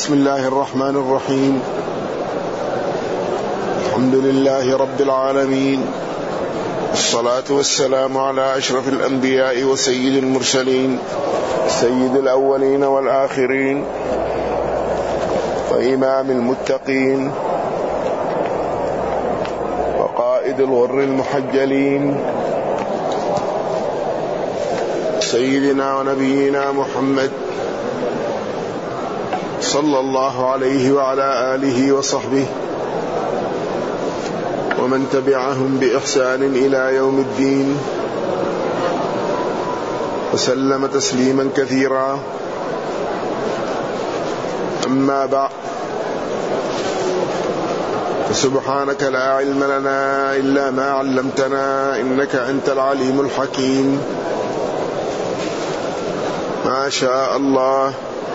بسم الله الرحمن الرحيم. الحمد لله رب العالمين، الصلاة والسلام على أشرف الأنبياء وسيد المرسلين، سيد الأولين والآخرين، وإمام المتقين، وقائد الغر المحجلين، سيدنا ونبينا محمد صلى الله عليه وعلى آله وصحبه ومن تبعهم بإحسان إلى يوم الدين، وسلم تسليما كثيرا. أما بعد، فسبحانك لا علم لنا إلا ما علمتنا إنك أنت العليم الحكيم. ما شاء الله،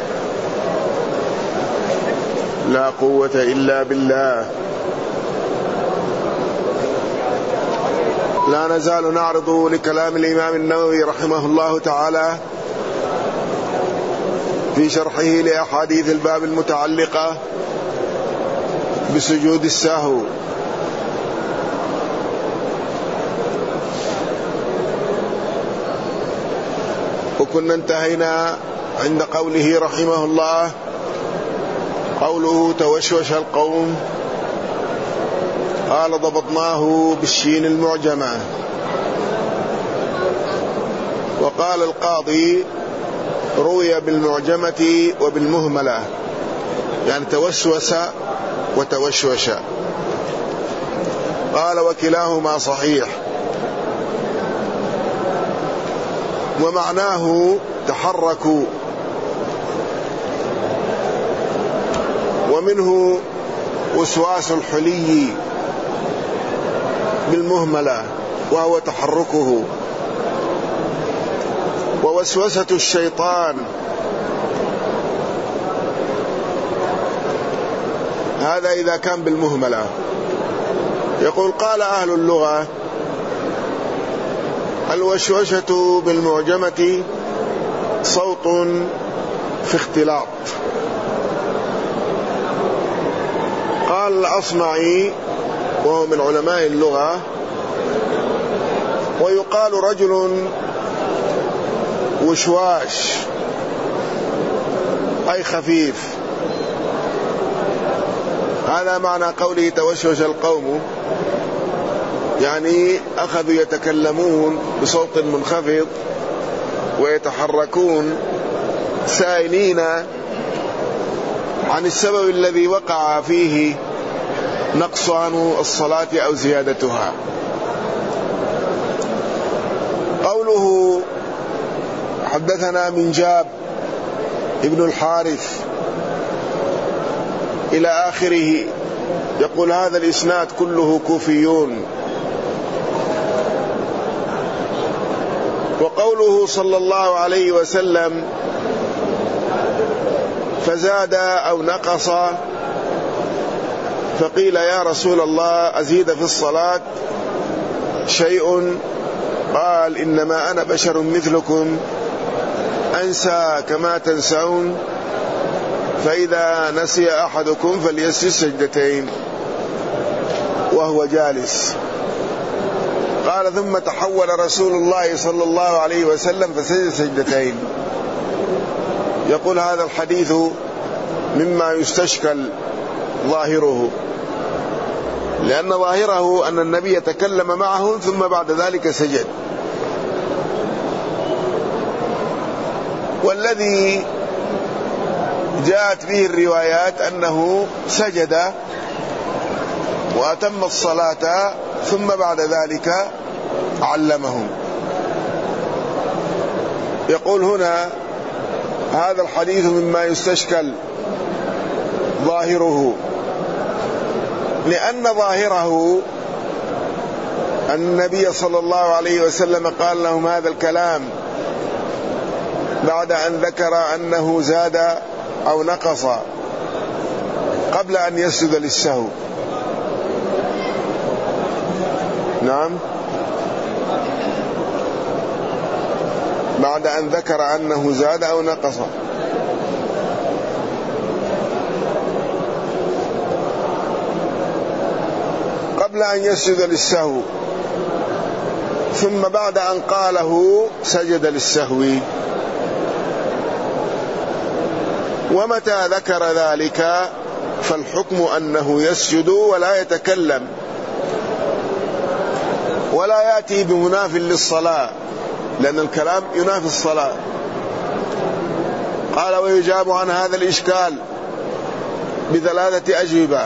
لا قوة إلا بالله. لا نزال نعرض لكلام الإمام النووي رحمه الله تعالى في شرحه لأحاديث الباب المتعلقة بسجود السهو. وكنا انتهينا عند قوله رحمه الله، قوله توشوش القوم، قال ضبطناه بالشين المعجمة. وقال القاضي روي بالمعجمة وبالمهملة، يعني توسوس وتوشوش. قال وكلاهما صحيح، ومعناه تحركوا. ومنه وسواس الحلي بالمهملة وهو تحركه، ووسوسة الشيطان هذا إذا كان بالمهملة. يقول قال أهل اللغة الوشوشة بالمعجمة صوت في اختلاط. قال الأصمعي وهو من علماء اللغة، ويقال رجل وشواش أي خفيف. هذا معنى قوله توشوش القوم، يعني أخذوا يتكلمون بصوت منخفض ويتحركون سائلين عن السبب الذي وقع فيه نقصان الصلاة أو زيادتها. قوله حدثنا منجاب ابن الحارث إلى آخره، يقول هذا الإسناد كله كوفيون. وقوله صلى الله عليه وسلم فزاد أو نقص، فقيل يا رسول الله أزيد في الصلاة شيء؟ قال إنما أنا بشر مثلكم أنسى كما تنسون، فإذا نسي أحدكم فليسجد سجدتين وهو جالس. قال ثم تحول رسول الله صلى الله عليه وسلم فسجد سجدتين. يقول هذا الحديث مما يستشكل ظاهره، لأن ظاهره أن النبي يتكلم معه ثم بعد ذلك سجد، والذي جاءت به الروايات أنه سجد وأتم الصلاة ثم بعد ذلك علمهم. يقول هنا هذا الحديث مما يستشكل ظاهره، لأن ظاهره أن النبي صلى الله عليه وسلم قال لهم هذا الكلام بعد أن ذكر أنه زاد أو نقص قبل أن يسجد للسهو. نعم، بعد أن ذكر أنه زاد أو نقص. قبل أن يسجد للسهو، ثم بعد أن قاله سجد للسهو. ومتى ذكر ذلك فالحكم أنه يسجد ولا يتكلم ولا يأتي بمناف للصلاة، لأن الكلام ينافي الصلاة. قال: ويجاب عن هذا الإشكال بثلاثة أجوبة.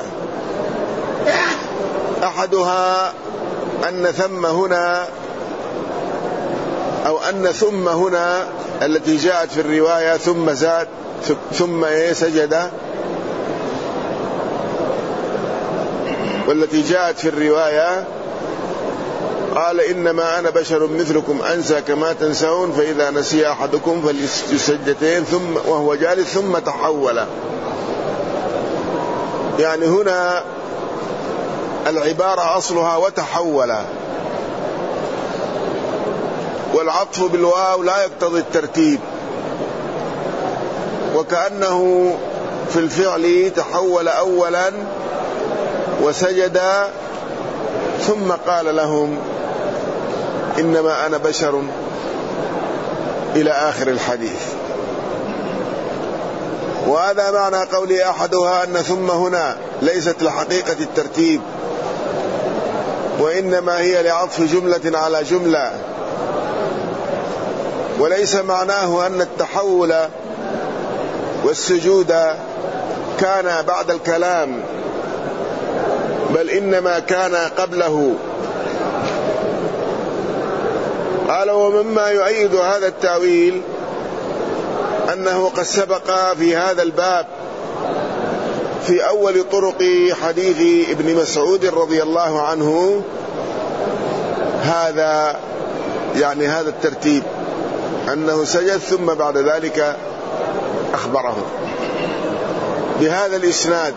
أحدها أن ثم هنا أو أن ثم هنا التي جاءت في الرواية ثم زاد ثم سجد، والتي جاءت في الرواية قال: إنما أنا بشر مثلكم أنسى كما تنسون، فإذا نسي أحدكم فليسجد سجدتين ثم وهو جالس ثم تحول. يعني هنا العبارة أصلها وتحول، والعطف بالواو لا يقتضي الترتيب، وكأنه في الفعل تحول أولا وسجد ثم قال لهم إنما أنا بشر إلى آخر الحديث. وهذا معنى قولي أحدها أن ثم هنا ليست لحقيقة الترتيب، وإنما هي لعطف جملة على جملة، وليس معناه أن التحول والسجود كان بعد الكلام، بل إنما كان قبله. قال: ومما يؤيد هذا التأويل أنه قد سبق في هذا الباب في أول طرق حديث ابن مسعود رضي الله عنه هذا، يعني هذا الترتيب، أنه سجد ثم بعد ذلك أخبره بهذا الإسناد.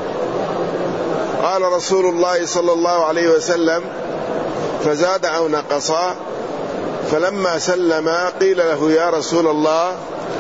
قال رسول الله صلى الله عليه وسلم: فزاد أو نقص، فلما سلم قيل له: يا رسول الله،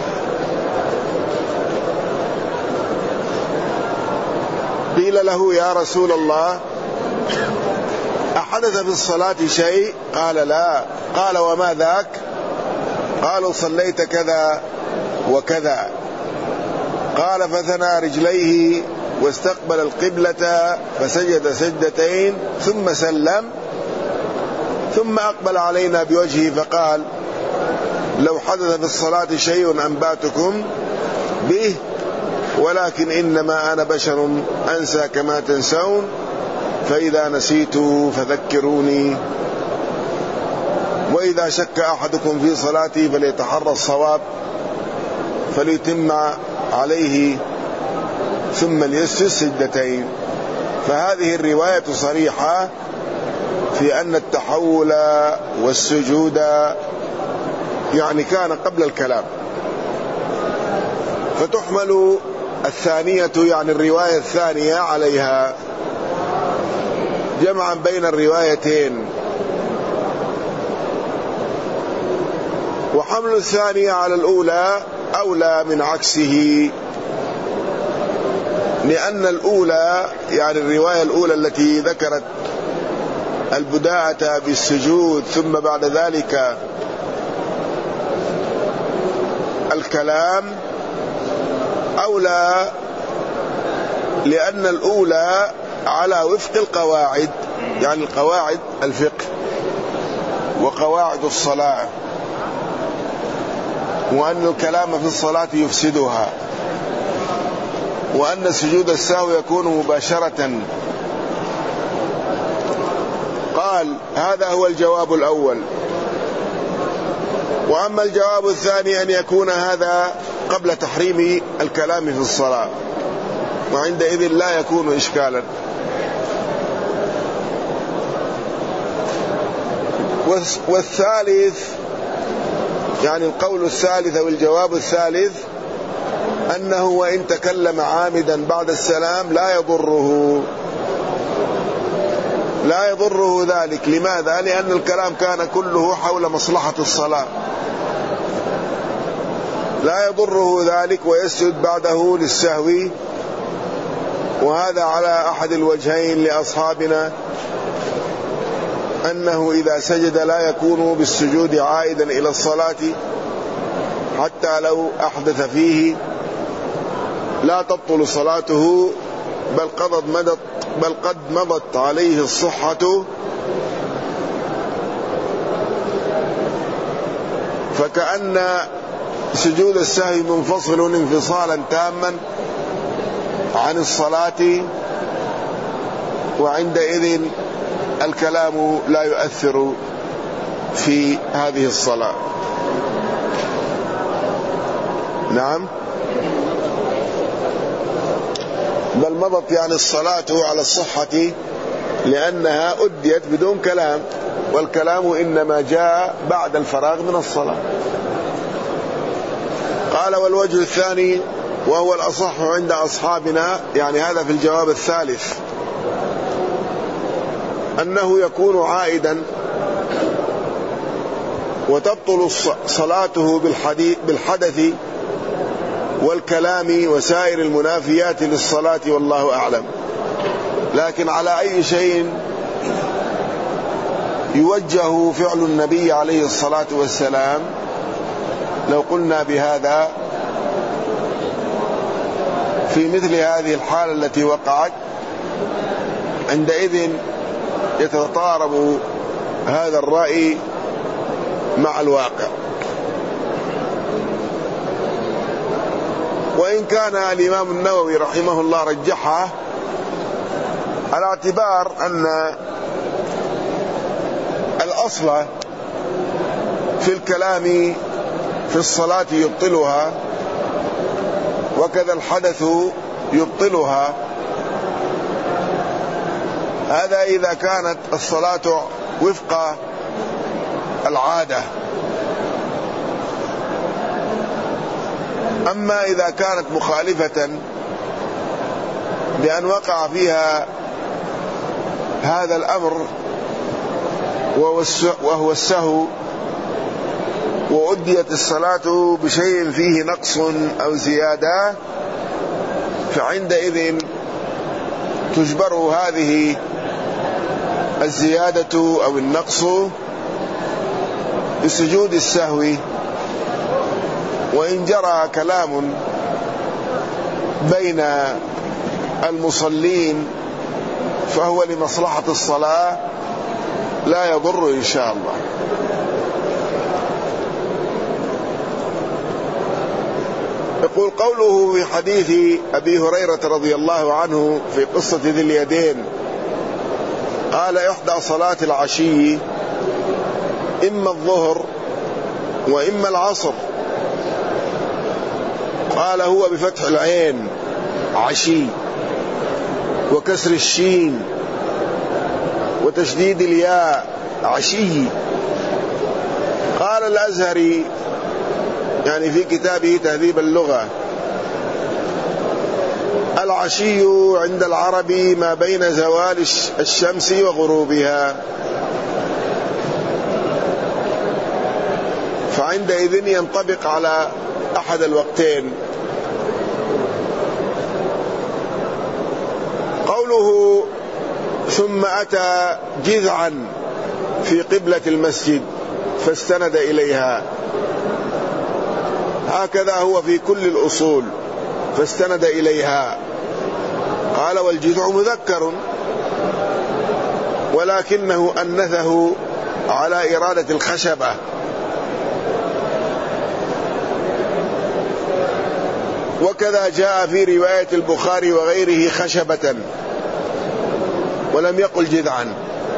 أحدث في الصلاة شيء؟ قال: لا. قال: وما ذاك؟ قالوا: صليت كذا وكذا. قال: فثنى رجليه واستقبل القبلة فسجد سجدتين ثم سلم، ثم أقبل علينا بوجهه فقال: لو حدث في الصلاة شيء أنبأتكم به، ولكن إنما أنا بشر أنسى كما تنسون، فإذا نسيت فذكروني، وإذا شك أحدكم في صلاتي فليتحرى الصواب فليتم عليه ثم ليسجد سجدتين. فهذه الرواية صريحة في أن التحول والسجود يعني كان قبل الكلام، فتحمل الثانية يعني الرواية الثانية عليها جمعا بين الروايتين. وحمل الثانية على الأولى أولى من عكسه، لأن الأولى يعني الرواية الأولى التي ذكرت البداءة بالسجود ثم بعد ذلك الكلام أولى، لأن الأولى على وفق القواعد، يعني القواعد الفقه وقواعد الصلاة، وأن الكلام في الصلاة يفسدها، وأن سجود السهو يكون مباشرة. قال: هذا هو الجواب الأول. وأما الجواب الثاني أن يكون هذا قبل تحريم الكلام في الصلاة، وعندئذ لا يكون إشكالا. والثالث يعني القول الثالث أو الجواب الثالث أنه وإن تكلم عامدا بعد السلام لا يضره ذلك. لماذا؟ لأن الكلام كان كله حول مصلحة الصلاة، لا يضره ذلك، ويسجد بعده للسهو وهذا على أحد الوجهين لأصحابنا، أنه إذا سجد لا يكون بالسجود عائدا إلى الصلاة حتى لو أحدث فيه، لا تبطل صلاته، بل قد مضت عليه الصحة، فكأن سجود السهو منفصل انفصالا تاما عن الصلاة، وعندئذ الكلام لا يؤثر في هذه الصلاة. نعم، بل مضت يعني الصلاة على الصحة، لأنها أديت بدون كلام، والكلام إنما جاء بعد الفراغ من الصلاة. قال: والوجه الثاني وهو الأصح عند أصحابنا، يعني هذا في الجواب الثالث، أنه يكون عائدا وتبطل صلاته بالحدث والكلام وسائر المنافيات للصلاة، والله أعلم. لكن على أي شيء يوجه فعل النبي عليه الصلاة والسلام لو قلنا بهذا في مثل هذه الحالة التي وقعت؟ عندئذ يتطارب هذا الرأي مع الواقع. وإن كان الإمام النووي رحمه الله رجحها على اعتبار أن الأصل في الكلام في الصلاة يبطلها، وكذا الحدث يبطلها، هذا إذا كانت الصلاة وفق العادة. أما إذا كانت مخالفة بأن وقع فيها هذا الأمر وهو السهو، وأديت الصلاة بشيء فيه نقص أو زيادة، فعندئذ تجبر هذه الزيادة أو النقص بسجود السهو. وإن جرى كلام بين المصلين فهو لمصلحة الصلاة لا يضر إن شاء الله. يقول: قوله في حديث أبي هريرة رضي الله عنه في قصة ذي اليدين، قال: إحدى صلاة العشي إما الظهر وإما العصر. قال: هو بفتح العين عشي، وكسر الشين، وتشديد الياء عشي. قال الأزهري يعني في كتابه تهذيب اللغة: العشي عند العرب ما بين زوال الشمس وغروبها، فعندئذ ينطبق على أحد الوقتين. قوله: ثم أتى جذعا في قبلة المسجد فاستند إليها، هكذا هو في كل الأصول، فاستند إليها. قال: والجذع مذكر، ولكنه أنثه على إرادة الخشبة. وكذا جاء في رواية البخاري وغيره خشبة، ولم يقل جذعا.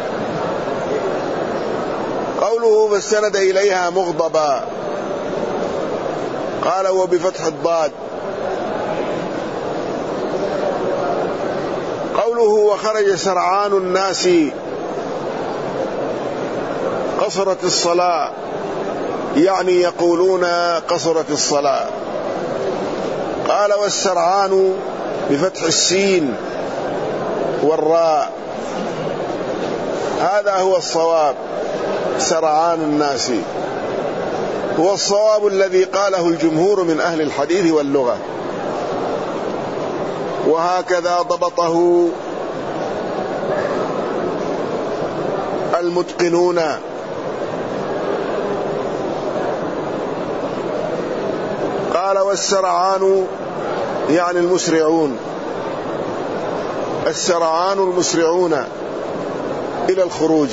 قوله: فاستند إليها مغضبا، قال: وبفتح الضاد. قوله: وخرج سرعان الناس قصرت الصلاة، يعني يقولون قصرت الصلاة. قال: والسرعان بفتح السين والراء، هذا هو الصواب، سرعان الناس هو الصواب الذي قاله الجمهور من أهل الحديث واللغة. وهكذا ضبطه المتقنون. قال والسرعان يعني المسرعون، السرعان المسرعون إلى الخروج.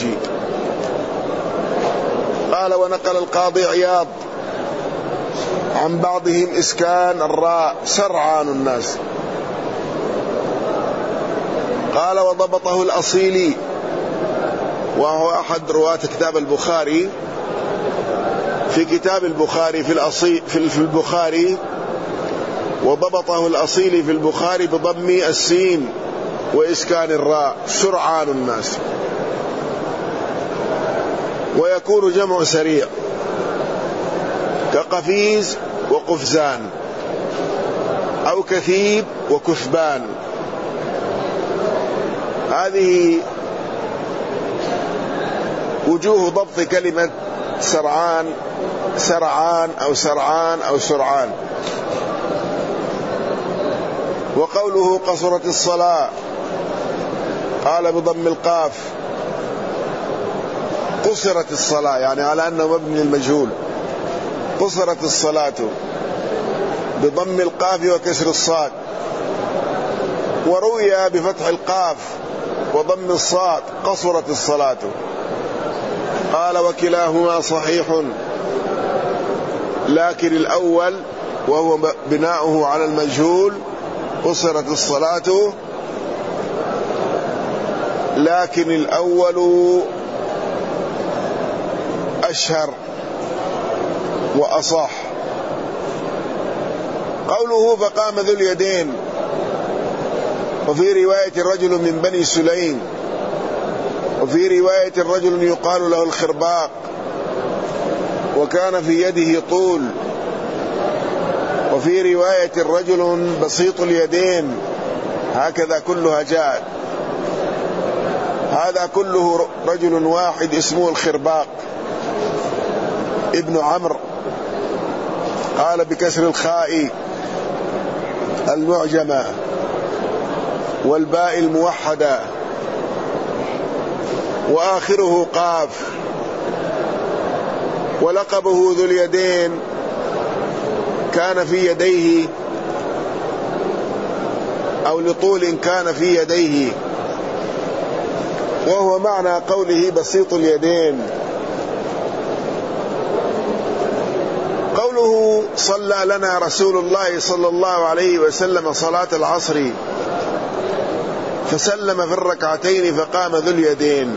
قال ونقل القاضي عياض عن بعضهم إسكان الراء سرعان الناس. قال وضبطه الأصيلي وهو أحد رواة كتاب البخاري، في كتاب البخاري في البخاري، وضبطه الأصيلي في البخاري بضم السين وإسكان الراء سرعان الناس، ويكون جمع سريع كقفيز وقفزان أو كثيب وكثبان. هذه وجوه ضبط كلمة سرعان، سرعان أو سرعان أو سرعان. وقوله قصرت الصلاة قال بضم القاف قصرت الصلاة، يعني على أنه مبني المجهول، قصرت الصلاة بضم القاف وكسر الصاد. وروي بفتح القاف وضم الصاد قصرت الصلاة. قال وكلاهما صحيح، لكن الأول وهو بناؤه على المجهول قصرت الصلاة، لكن الأول أشهر وأصح. قوله فقام ذو اليدين، وفي رواية الرجل من بني سليم، وفي رواية الرجل يقال له الخرباق وكان في يده طول، وفي رواية الرجل بسيط اليدين، هكذا كلها جاءت. هذا كله رجل واحد اسمه الخرباق ابن عمرو. قال بكسر الخاء المعجمة والباء الموحدة وآخره قاف. ولقبه ذو اليدين كان في يديه، أو لطول كان في يديه، وهو معنى قوله بسيط اليدين. قوله صلى لنا رسول الله صلى الله عليه وسلم صلاة العصر فسلم في الركعتين فقام ذو اليدين.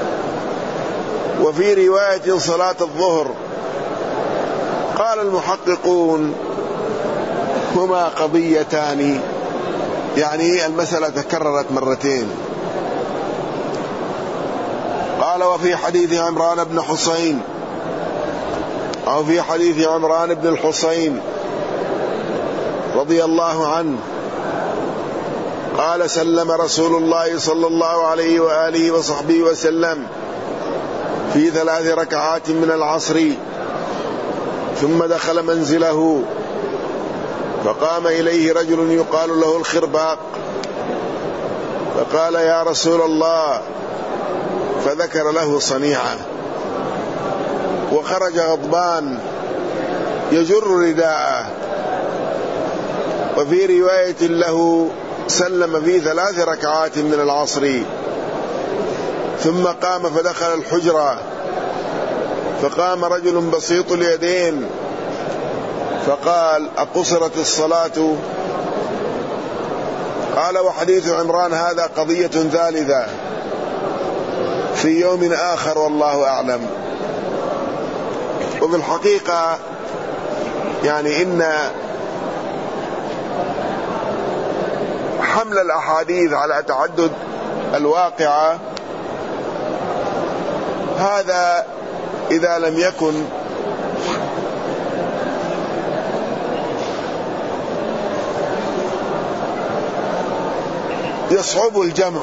وفي رواية صلاة الظهر. قال المحققون هما قضيتان، يعني المسألة تكررت مرتين. قال وفي حديث عمران بن حسين، أو في حديث عمران بن الحسين رضي الله عنه قال سلم رسول الله صلى الله عليه وآله وصحبه وسلم في 3 ركعات من العصر، ثم دخل منزله فقام إليه رجل يقال له الخرباق فقال يا رسول الله، فذكر له صنيعه، وخرج غضبان يجر رداءه. وفي رواية له سلم في 3 ركعات من العصر، ثم قام فدخل الحجرة فقام رجل بسيط اليدين فقال أقصرت الصلاة؟ قال وحديث عمران هذا قضية ثالثة في يوم آخر والله أعلم. وفي الحقيقة يعني إن حمل الأحاديث على تعدد الواقعة هذا إذا لم يكن يصعب الجمع.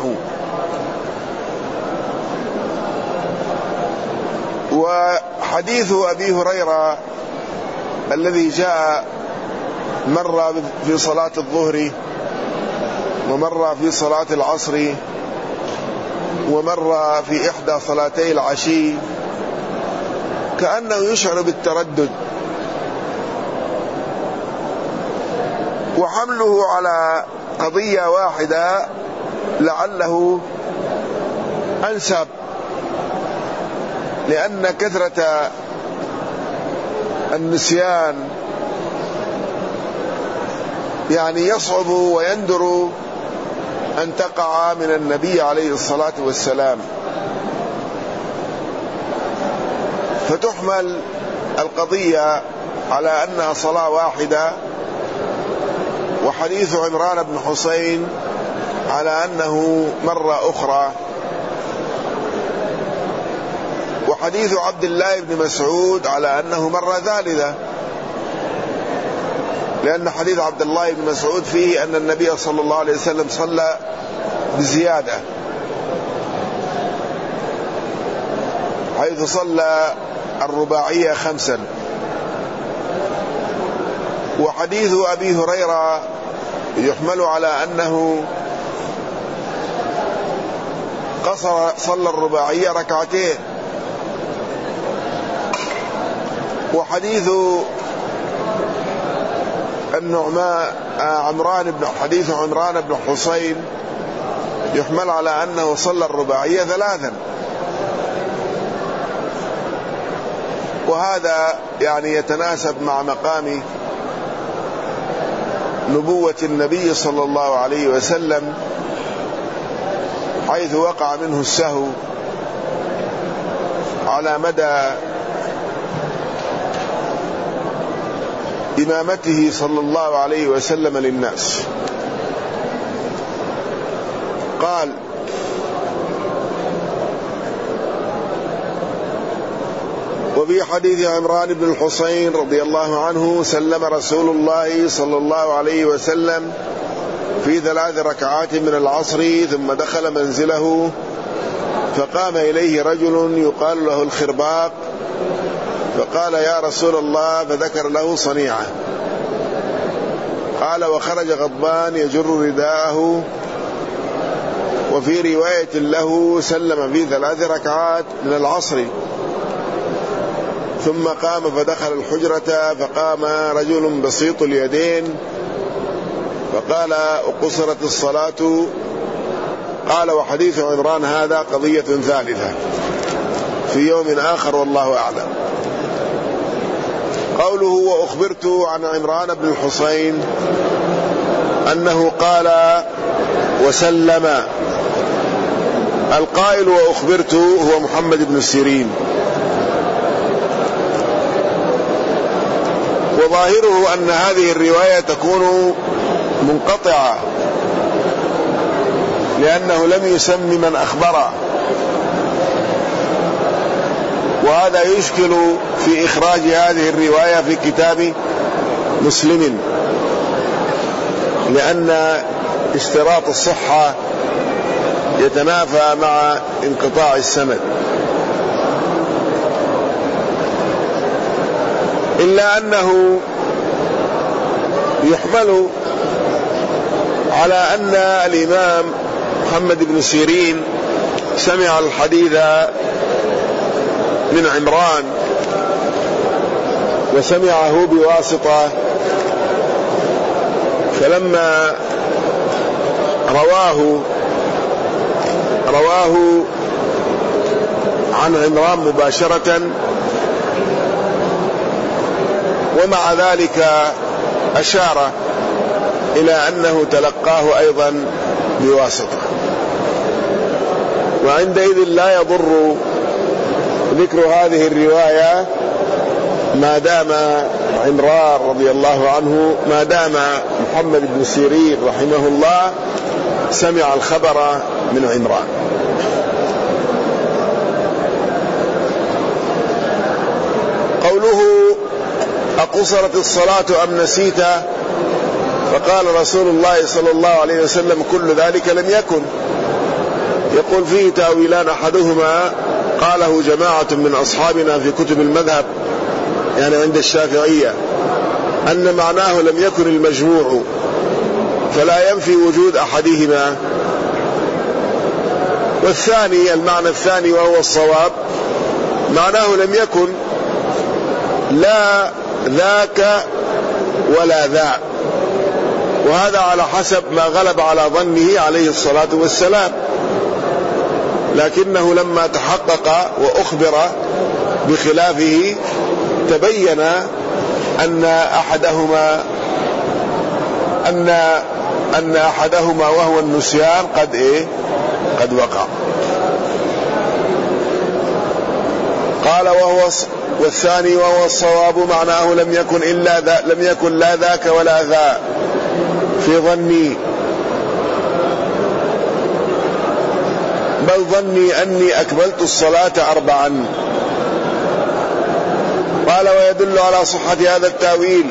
وحديث أبي هريرة الذي جاء مرة في صلاة الظهر ومرة في صلاة العصر، ومرة في إحدى صلاتي العشي، كأنه يشعر بالتردد. وحمله على قضية واحدة لعله أنسب، لأن كثرة النسيان يعني يصعب ويندر أن تقع من النبي عليه الصلاة والسلام، فتحمل القضية على أنها صلاة واحدة، وحديث عمران بن حسين على أنه مرة أخرى، وحديث عبد الله بن مسعود على أنه مرة ثالثة، لأن حديث عبد الله بن مسعود فيه أن النبي صلى الله عليه وسلم صلى بزيادة، حيث صلى الرباعية 5. وحديث أبي هريرة يحمل على أنه قصر صلى الرباعية 2. وحديث حديث عمران بن حسين يحمل على أنه صلى الرباعية 3. وهذا يعني يتناسب مع مقام نبوة النبي صلى الله عليه وسلم، حيث وقع منه السهو على مدى إمامته صلى الله عليه وسلم للناس. قال: وفي حديث عمران بن الحسين رضي الله عنه: سلم رسول الله صلى الله عليه وسلم في 3 ركعات من العصر، ثم دخل منزله، فقام إليه رجل يقال له الخرباق، فقال: يا رسول الله، فذكر له صنيعه. قال: وخرج غضبان يجر رداءه. وفي رواية له: سلم في 3 ركعات من العصر، ثم قام فدخل الحجرة، فقام رجل بسيط اليدين فقال: أقصرت الصلاة؟ قال: وحديث عمران هذا قضية ثالثة في يوم آخر والله أعلم. قوله: وأخبرت عن عمران بن الحسين أنه قال وسلم. القائل وأخبرت هو محمد بن سيرين، وظاهره أن هذه الرواية تكون منقطعة، لأنه لم يسم من أخبره، وهذا يشكل في إخراج هذه الرواية في كتاب مسلم، لأن اشتراط الصحة يتنافى مع انقطاع السند. إلا أنه يحمل على أن الإمام محمد بن سيرين سمع الحديث من عمران، وسمعه بواسطة، فلما رواه عن عمران مباشرة، ومع ذلك أشار إلى أنه تلقاه أيضا بواسطة، وعندئذ لا يضر ذكر هذه الرواية ما دام عمران رضي الله عنه، ما دام محمد بن سيرين رحمه الله سمع الخبر من عمران. قوله: أقصرت الصلاة أم نسيت؟ فقال رسول الله صلى الله عليه وسلم: كل ذلك لم يكن. يقول فيه تأويلان: أحدهما قاله جماعة من أصحابنا في كتب المذهب، يعني عند الشافعية، أن معناه لم يكن المجموع، فلا ينفي وجود أحدهما. والثاني، المعنى الثاني وهو الصواب، معناه لم يكن لا ذاك ولا ذا، وهذا على حسب ما غلب على ظنه عليه الصلاة والسلام، لكنه لما تحقق وأخبر بخلافه تبين أن أحدهما وهو النسيان قد وقع. قال والثاني وهو الصواب معناه لم يكن لا ذاك ولا ذا في ظني، بل ظني أني أكملت الصلاة 4. قال ويدل على صحة هذا التأويل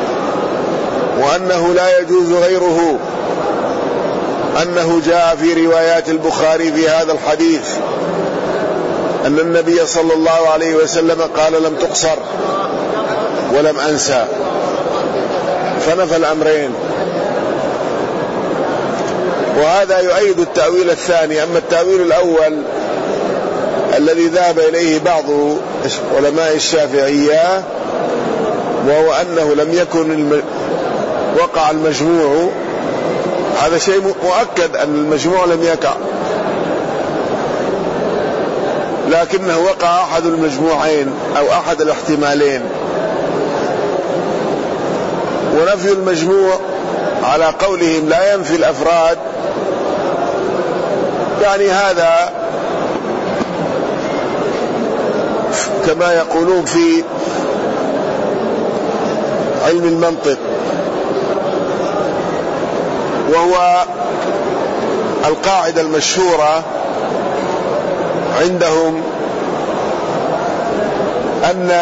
وأنه لا يجوز غيره أنه جاء في روايات البخاري في هذا الحديث أن النبي صلى الله عليه وسلم قال لم تقصر ولم أنسى، فنفى الأمرين، وهذا يؤيد التأويل الثاني. أما التأويل الأول الذي ذهب إليه بعض علماء الشافعية وهو أنه لم يكن وقع المجموع، هذا شيء مؤكد أن المجموع لم يقع، لكنه وقع أحد المجموعين أو أحد الاحتمالين. ونفي المجموع على قولهم لا ينفي الأفراد، يعني هذا كما يقولون في علم المنطق، وهو القاعدة المشهورة عندهم أن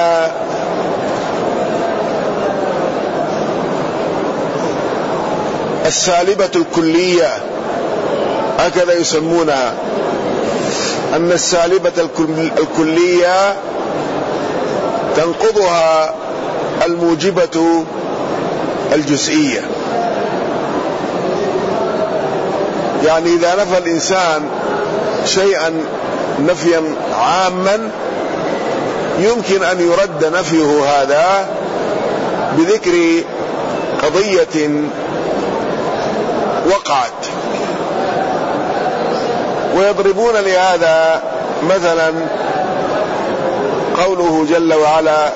السالبة الكلية، هكذا يسمونها، أن السالبة الكلية تنقضها الموجبة الجزئية. يعني إذا نفى الإنسان شيئا نفيا عاما يمكن أن يرد نفيه هذا بذكر قضية وقعت، ويضربون لهذا مثلا قوله جل وعلا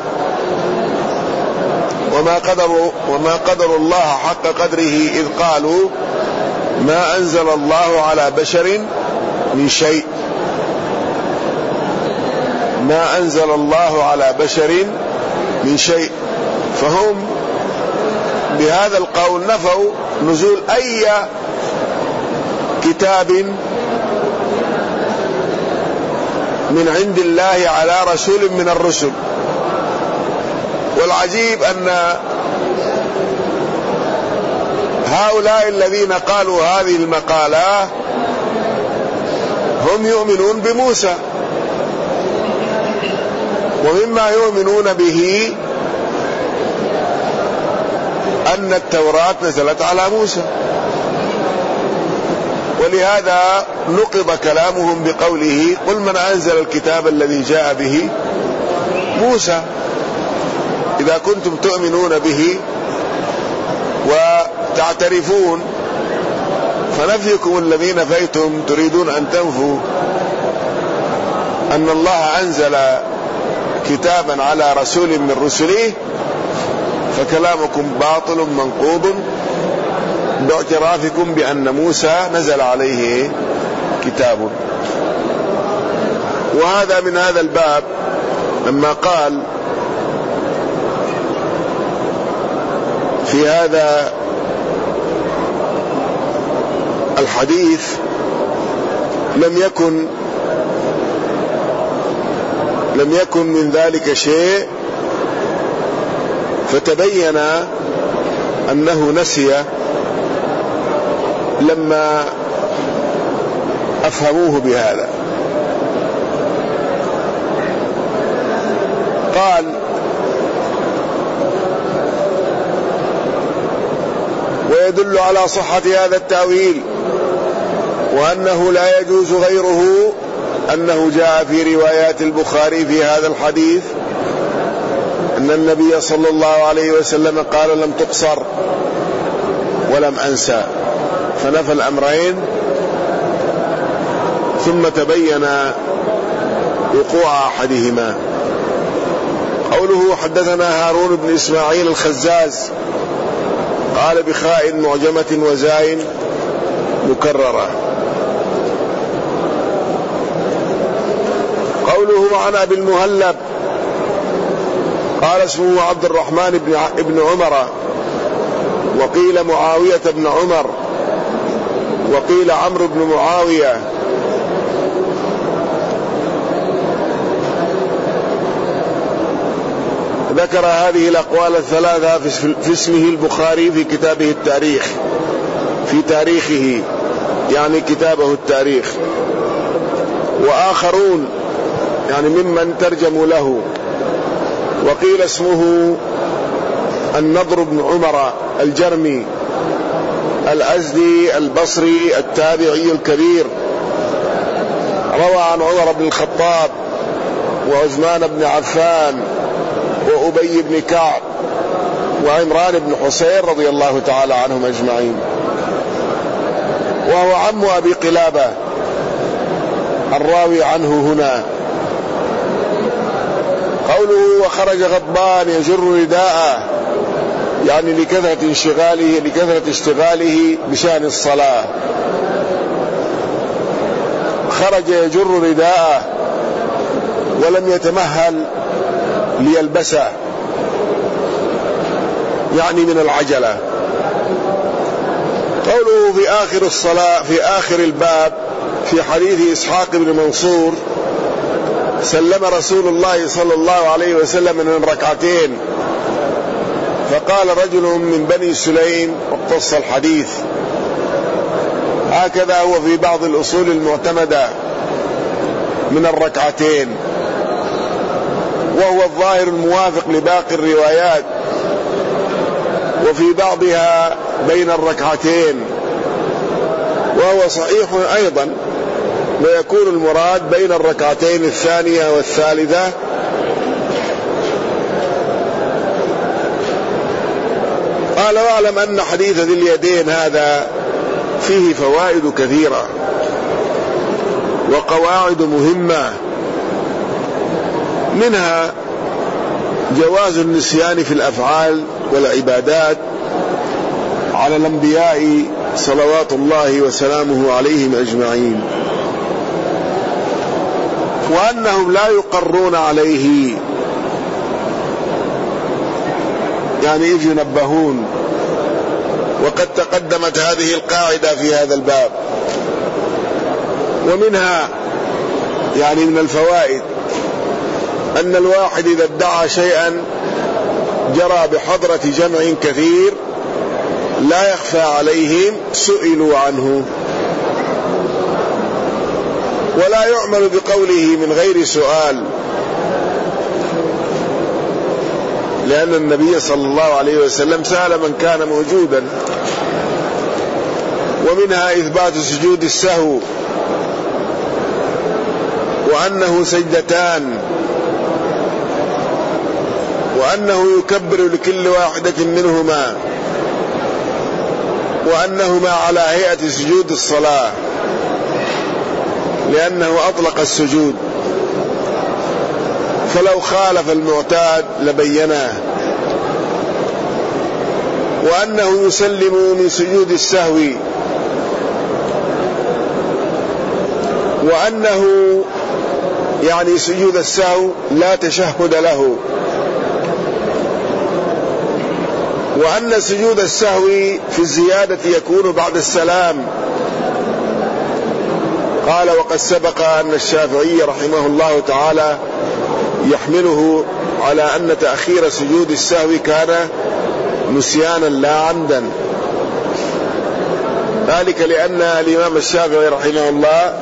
وما قدر الله حق قدره إذ قالوا ما أنزل الله على بشر من شيء، ما أنزل الله على بشر من شيء. فهم بهذا القول نفوا نزول أي كتاب من عند الله على رسول من الرسل. والعجيب أن هؤلاء الذين قالوا هذه المقالة هم يؤمنون بموسى، ومما يؤمنون به أن التوراة نزلت على موسى، ولهذا نقض كلامهم بقوله قل من أنزل الكتاب الذي جاء به موسى. إذا كنتم تؤمنون به وتعترفون فنفيكم الذي نفيتم تريدون أن تنفوا أن الله أنزل كتابا على رسول من رسله، فكلامكم باطل منقوض باعترافكم بأن موسى نزل عليه كتاب. وهذا من هذا الباب لما قال في هذا الحديث لم يكن من ذلك شيء، فتبين أنه نسي لما أفهموه بهذا. قال ويدل على صحة هذا التأويل، وأنه لا يجوز غيره، أنه جاء في روايات البخاري في هذا الحديث أن النبي صلى الله عليه وسلم قال: لم تقصر ولم أنسى، فنفى الأمرين ثم تبين وقوع أحدهما. قوله: حدثنا هارون بن إسماعيل الخزاز قال بخاء معجمة وزاين مكررة. قوله: عن أبي المهلب قال اسمه عبد الرحمن بن عمر، وقيل معاوية بن عمر، وقيل عمرو بن معاوية. ذكر هذه الأقوال الثلاثة في اسمه البخاري في كتابه التاريخ، في تاريخه يعني كتابه التاريخ، وآخرون يعني ممن ترجموا له. وقيل اسمه النضر بن عمر الجرمي الأزدي البصري التابعي الكبير، روى عن عمر بن الخطاب وعثمان بن عفان وأبي بن كعب وعمران بن حسين رضي الله تعالى عنهم أجمعين، وهو عم أبي قلابة الراوي عنه هنا. قوله: وخرج غضبان يجر رداءه، يعني لكثرة اشتغاله بشأن الصلاة. خرج يجر رداءه ولم يتمهل ليلبسه، يعني من العجلة. قوله: في آخر الصلاة، في آخر الباب، في حديث إسحاق بن منصور: سلم رسول الله صلى الله عليه وسلم من ركعتين، فقال رجل من بني سليم، واقتص الحديث. هكذا هو في بعض الأصول المعتمدة من الركعتين، وهو الظاهر الموافق لباقي الروايات، وفي بعضها بين الركعتين، وهو صحيح أيضا، ويكون المراد بين الركعتين الثانية والثالثة. قال: واعلم أن حديث ذي اليدين هذا فيه فوائد كثيرة وقواعد مهمة، منها جواز النسيان في الأفعال والعبادات على الأنبياء صلوات الله وسلامه عليهم أجمعين، وأنهم لا يقرون عليه، يعني ينبهون. وقد تقدمت هذه القاعدة في هذا الباب. ومنها يعني من الفوائد أن الواحد إذا ادعى شيئا جرى بحضرة جمع كثير لا يخفى عليهم سئلوا عنه، ولا يعمل بقوله من غير سؤال، لأن النبي صلى الله عليه وسلم سأل من كان موجودا. ومنها إثبات سجود السهو، وأنه سجدتان، وأنه يكبر لكل واحدة منهما، وأنهما على هيئة سجود الصلاة، لأنه أطلق السجود، فلو خالف المعتاد لبيناه. وأنه يسلم من سجود السهو، وأنه يعني سجود السهو لا تشهد له، وأن سجود السهو في الزيادة يكون بعد السلام. قال: وقد سبق أن الشافعي رحمه الله تعالى يحمله على أن تأخير سجود السهو كان نسيانا لا عمدا، ذلك لأن الإمام الشافعي رحمه الله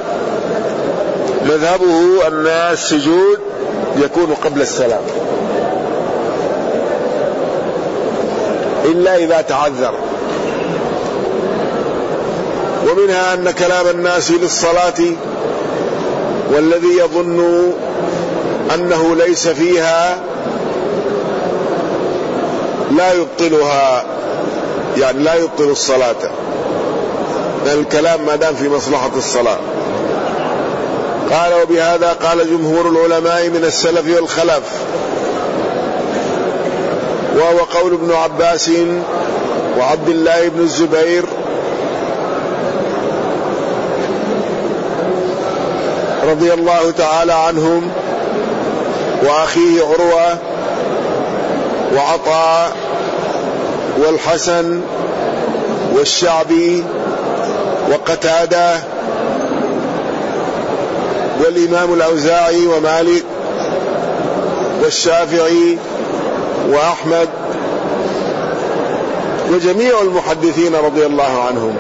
مذهبه أن السجود يكون قبل السلام إلا إذا تعذر، ومنها أن كلام الناس للصلاة والذي يظن أنه ليس فيها لا يبطلها، يعني لا يبطل الصلاة، لأن الكلام ما دام في مصلحة الصلاة. قال وبهذا قال جمهور العلماء من السلف والخلف، وهو قول ابن عباس وعبد الله بن الزبير رضي الله تعالى عنهم، وأخيه عروة وعطاء والحسن والشعبي وقتادة والإمام الأوزاعي ومالك والشافعي وأحمد وجميع المحدثين رضي الله عنهم،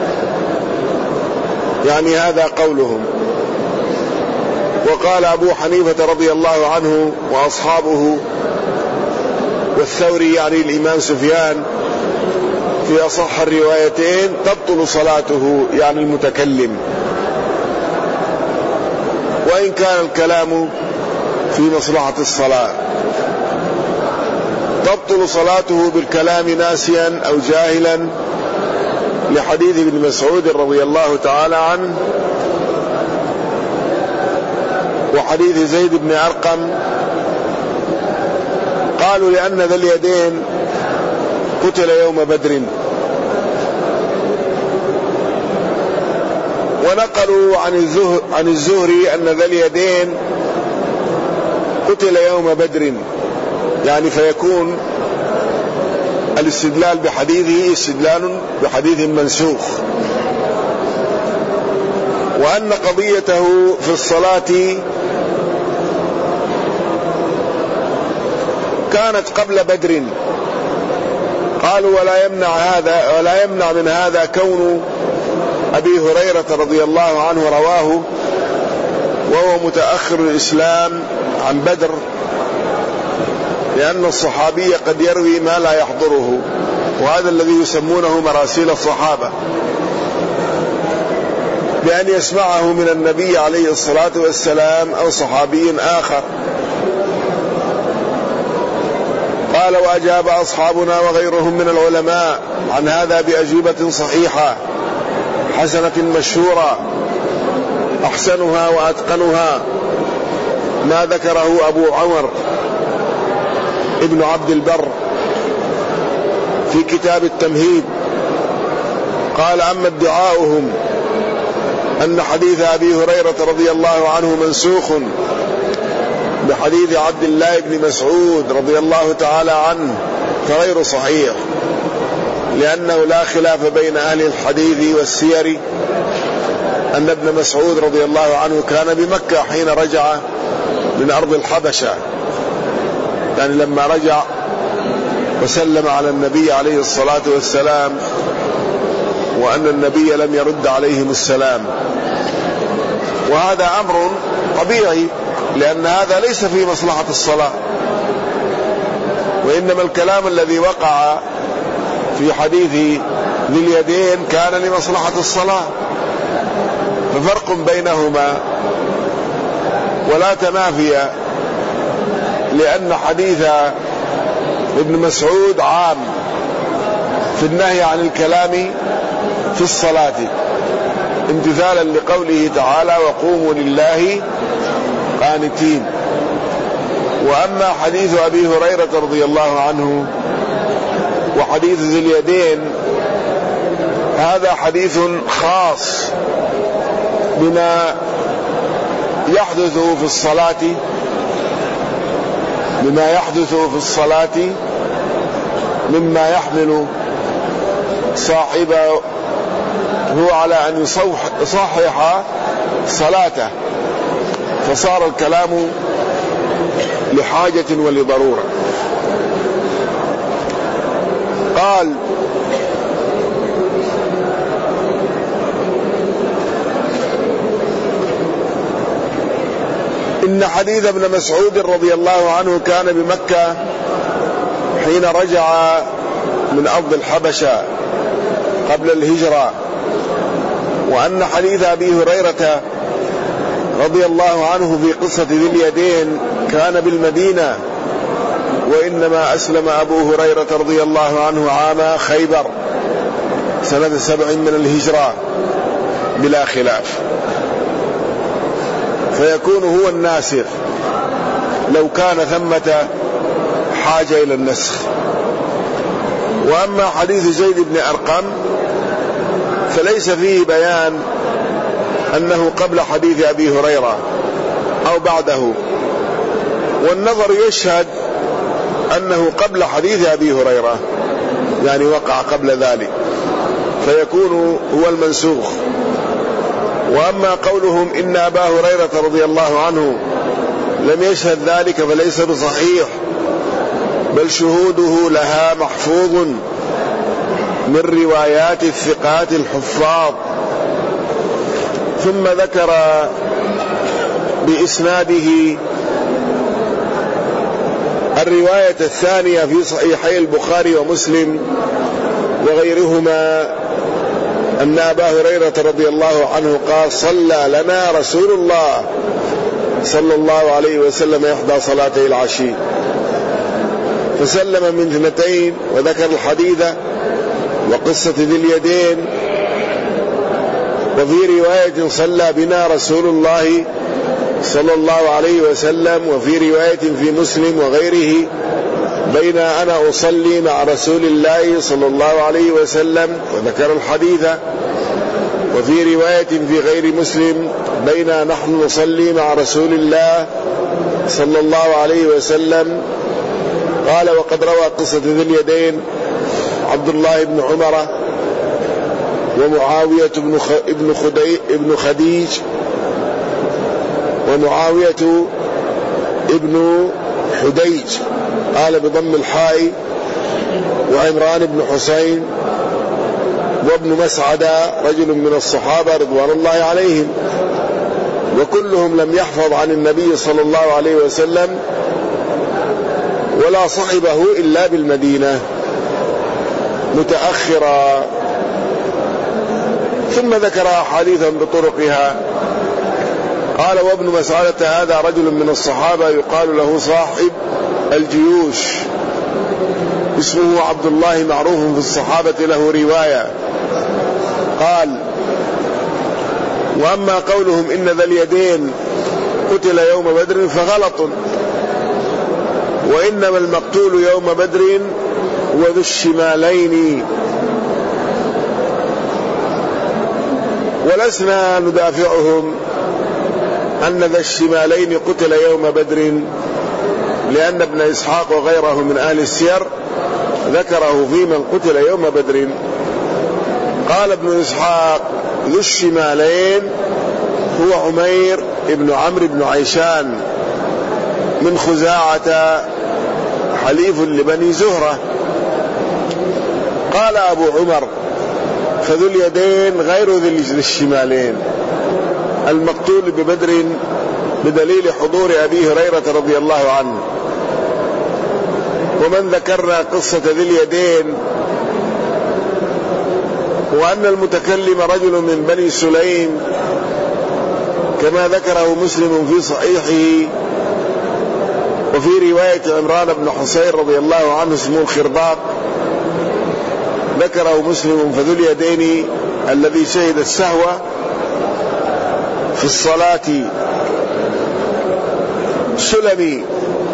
يعني هذا قولهم. وقال أبو حنيفة رضي الله عنه وأصحابه والثوري يعني الإمام سفيان في أصح الروايتين تبطل صلاته، يعني المتكلم، وإن كان الكلام في مصلحة الصلاة. تبطل صلاته بالكلام ناسيا أو جاهلا، لحديث ابن مسعود رضي الله تعالى عنه وحديث زيد بن أرقم. قالوا لأن ذا اليدين قتل يوم بدر، ونقلوا عن الزهري أن ذا اليدين قتل يوم بدر، يعني فيكون الاستدلال بحديثه استدلال بحديث منسوخ، وأن قضيته في الصلاة كانت قبل بدر. قالوا ولا يمنع من هذا كون أبي هريرة رضي الله عنه رواه وهو متأخر الإسلام عن بدر، لأن الصحابي قد يروي ما لا يحضره، وهذا الذي يسمونه مراسيل الصحابة، بأن يسمعه من النبي عليه الصلاة والسلام أو صحابي آخر. قال وأجاب أصحابنا وغيرهم من العلماء عن هذا بأجوبة صحيحة حسنة مشهورة، أحسنها وأتقنها ما ذكره أبو عمر ابن عبد البر في كتاب التمهيد. قال أما ادعاؤهم أن حديث أبي هريرة رضي الله عنه منسوخ بحديث عبد الله بن مسعود رضي الله تعالى عنه فغير صحيح، لأنه لا خلاف بين أهل الحديث والسير أن ابن مسعود رضي الله عنه كان بمكة حين رجع من أرض الحبشة، يعني لما رجع وسلم على النبي عليه الصلاة والسلام، وأن النبي لم يرد عليهم السلام. وهذا أمر طبيعي، لأن هذا ليس في مصلحة الصلاة، وإنما الكلام الذي وقع في حديث ذي اليدين كان لمصلحة الصلاة، ففرق بينهما ولا تنافي، لأن حديث ابن مسعود عام في النهي عن الكلام في الصلاة امتثالا لقوله تعالى وقوموا لله قانتين. وأما حديث أبي هريرة رضي الله عنه وحديث ذي اليدين هذا حديث خاص بما يحدث في الصلاة، مما يحمل صاحبه على أن يصحح صلاته، فصار الكلام لحاجة ولضرورة. قال إن حديث ابن مسعود رضي الله عنه كان بمكة حين رجع من أرض الحبشة قبل الهجرة، وأن حديث أبي هريرة رضي الله عنه في قصة ذي اليدين كان بالمدينة، وإنما أسلم أبو هريرة رضي الله عنه عام خيبر سنة 7 من الهجرة بلا خلاف، فيكون هو الناسخ لو كان ثمة حاجة إلى النسخ. وأما حديث زيد بن أرقم فليس فيه بيان أنه قبل حديث أبي هريرة أو بعده، والنظر يشهد أنه قبل حديث أبي هريرة، يعني وقع قبل ذلك، فيكون هو المنسوخ. وأما قولهم إن أبا هريرة رضي الله عنه لم يشهد ذلك فليس بصحيح، بل شهوده لها محفوظ من روايات الثقات الحفاظ. ثم ذكر بإسناده الرواية الثانية في صحيحي البخاري ومسلم وغيرهما أن أبا هريرة رضي الله عنه قال: صلى لنا رسول الله صلى الله عليه وسلم إحدى صلاتي العشي، فسلم من 2 وذكر الحديث وقصة ذي اليدين. وفي رواية صلى بنا رسول الله صلى الله عليه وسلم، وفي رواية في مسلم وغيره بين أنا أصلي مع رسول الله صلى الله عليه وسلم، وذكر الحديث. وفي رواية في غير مسلم بين نحن نصلي مع رسول الله صلى الله عليه وسلم. قال: وقد روى قصة ذي اليدين عبد الله بن عمر ومعاوية ابن خديج ومعاوية ابن حديج، قال بضم الحاء، وعمران بن حسين وابن مسعد رجل من الصحابة رضوان الله عليهم، وكلهم لم يحفظ عن النبي صلى الله عليه وسلم ولا صحبه إلا بالمدينة متأخرا. ثم ذكر أحاديثا بطرقها. قال: وابن مسعدة هذا رجل من الصحابة يقال له صاحب الجيوش، اسمه عبد الله، معروف في الصحابة، له رواية. قال: وأما قولهم إن ذا اليدين قتل يوم بدر فغلط، وإنما المقتول يوم بدر وذو الشمالين، ولسنا ندافعهم أن ذا الشمالين قتل يوم بدر، لأن ابن إسحاق وغيره من أهل السير ذكره في من قتل يوم بدر. قال ابن إسحاق: ذو الشمالين هو عمير ابن عمرو بن عيشان من خزاعة، حليف لبني زهرة. قال أبو عمر: فذو اليدين غير ذي الشمالين، المقتول ببدر بدليل حضور أبي هريرة رضي الله عنه. ومن ذكرنا قصة ذي اليدين وأن المتكلم رجل من بني سليم كما ذكره مسلم في صحيحه. وفي رواية عمران بن حسين رضي الله عنه اسمه الخرباق ذكره مسلم: فذو اليدين الذي شهد السهو في الصلاة سلمي،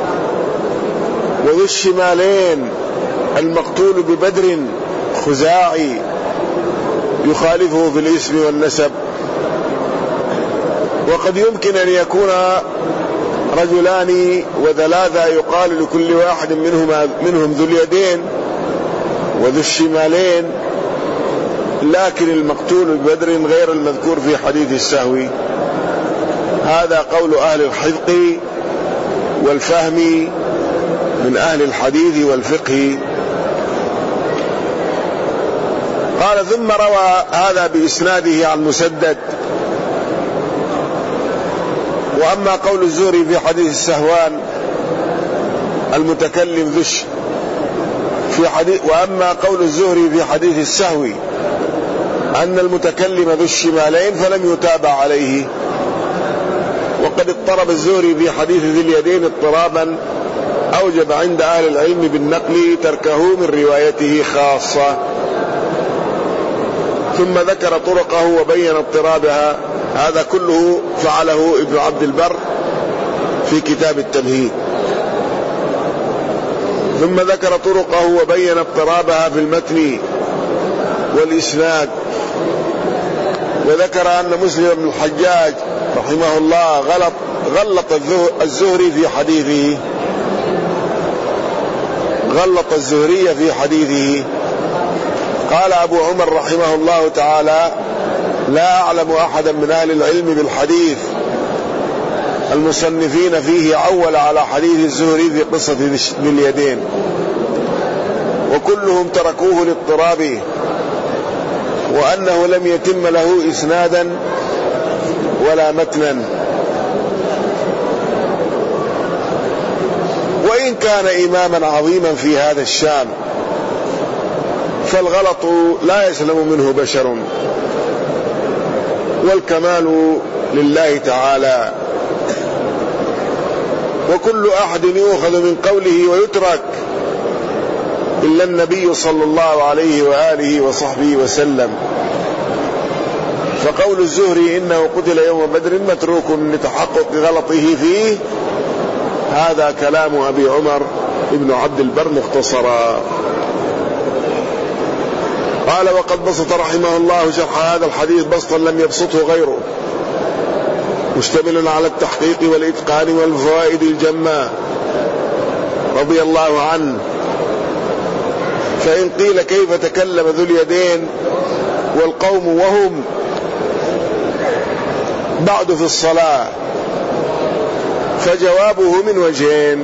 وذو الشمالين المقتول ببدر خزاعي يخالفه في الاسم والنسب. وقد يمكن أن يكون رجلان وثلاثة يقال لكل واحد منهم ذو اليدين وذو الشمالين، لكن المقتول ببدر غير المذكور في حديث السهو. هذا قول أهل الحذق والفهم من أهل الحديث والفقه. قال: ثم روى هذا بإسناده عن مسدد. وأما قول الزهري في حديث السهوان المتكلم وأما قول الزهري في حديث السهو أن المتكلم ذو الشمالين فلم يتابع عليه. وقد اضطرب الزهري في حديث ذي اليدين اضطرابا أوجب عند أهل العلم بالنقل تركه من روايته خاصة. ثم ذكر طرقه وبين اضطرابها. هذا كله فعله ابن عبد البر في كتاب التمهيد. ثم ذكر طرقه وبين اضطرابها في المتن والإسناد. وذكر أن مسلم بن الحجاج رحمه الله غلط الزهري في حديثه، غلط الزهري في حديثه. قال أبو عمر رحمه الله تعالى: لا أعلم أحدا من أهل العلم بالحديث المصنفين فيه عول على حديث الزهري في قصة ذي اليدين، وكلهم تركوه لاضطرابه، وأنه لم يتم له إسنادا ولا متنا. وإن كان إماما عظيما في هذا الشام فالغلط لا يسلم منه بشر، والكمال لله تعالى، وكل أحد يؤخذ من قوله ويترك إلا النبي صلى الله عليه وآله وصحبه وسلم. فقول الزهري إنه قتل يوم بدر متروك لتحقق غلطه فيه، هذا كلام أبي عمر ابن عبد البر مختصرا. قال: وقد بسط رحمه الله شرح هذا الحديث بسطا لم يبسطه غيره، مشتمل على التحقيق والإتقان والفوائد الجمة رضي الله عنه. فإن قيل كيف تكلم ذو اليدين والقوم وهم بعد في الصلاة، فجوابه من وجهين: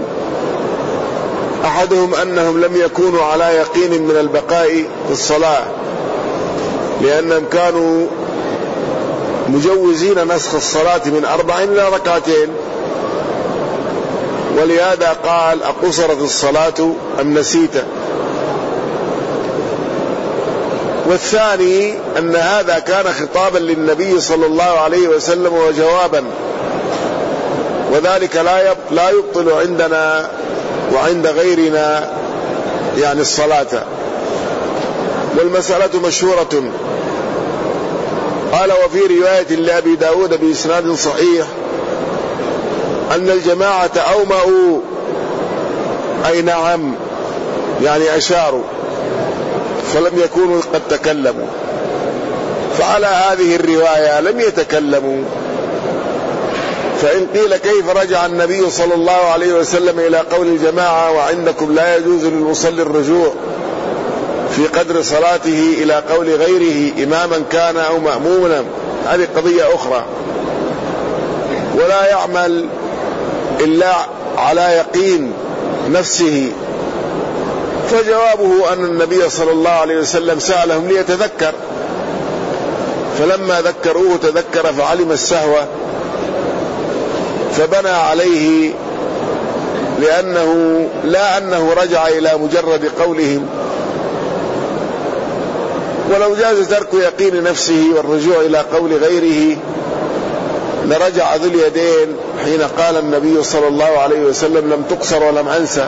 أحدهم أنهم لم يكونوا على يقين من البقاء في الصلاة، لأنهم كانوا مجوزين نسخ الصلاة من 4 إلى 2 ركعة، ولهذا قال: أقصرت الصلاة أم نسيت؟ والثاني أن هذا كان خطابا للنبي صلى الله عليه وسلم وجوابا، وذلك لا يبطل عندنا وعند غيرنا يعني الصلاة. والمسألة مشهورة. قال: وفي رواية لأبي داود بإسناد صحيح أن الجماعة أومأوا، أي نعم، يعني أشاروا، فلم يكونوا قد تكلموا. فعلى هذه الرواية لم يتكلموا. فإن قيل كيف رجع النبي صلى الله عليه وسلم إلى قول الجماعة وعندكم لا يجوز للمصلي الرجوع في قدر صلاته إلى قول غيره إماما كان أو مأموما، هذه قضية أخرى، ولا يعمل إلا على يقين نفسه. فجوابه أن النبي صلى الله عليه وسلم سألهم ليتذكر، فلما ذكروه تذكر فعلم السهو فبنى عليه، لأنه لا أنه رجع إلى مجرد قولهم. ولو جاز ترك يقين نفسه والرجوع إلى قول غيره لرجع ذو اليدين حين قال النبي صلى الله عليه وسلم: لم تقصر ولم أنسى.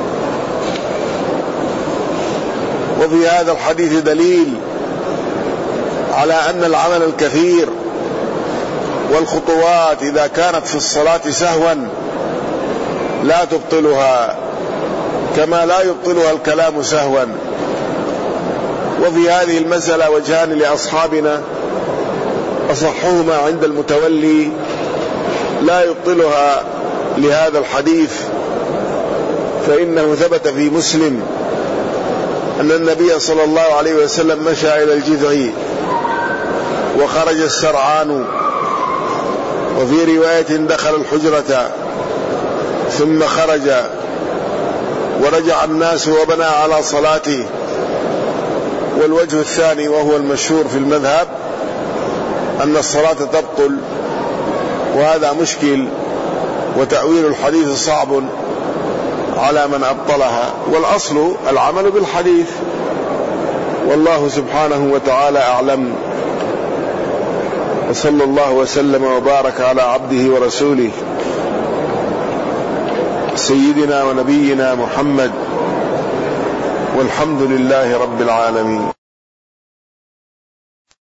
وفي هذا الحديث دليل على أن العمل الكثير والخطوات إذا كانت في الصلاة سهوا لا تبطلها، كما لا يبطلها الكلام سهوا. وفي هذه المسألة وجهان لأصحابنا، أصحهما عند المتولي لا يبطلها لهذا الحديث، فإنه ثبت في مسلم أن النبي صلى الله عليه وسلم مشى إلى الجذع وخرج السرعان، وفي رواية دخل الحجرة ثم خرج ورجع الناس وبنى على صلاته. والوجه الثاني وهو المشهور في المذهب أن الصلاة تبطل، وهذا مشكل، وتأويل الحديث صعب على من أبطلها، والأصل العمل بالحديث. والله سبحانه وتعالى أعلم، وصلى الله وسلم وبارك على عبده ورسوله سيدنا ونبينا محمد، والحمد لله رب العالمين.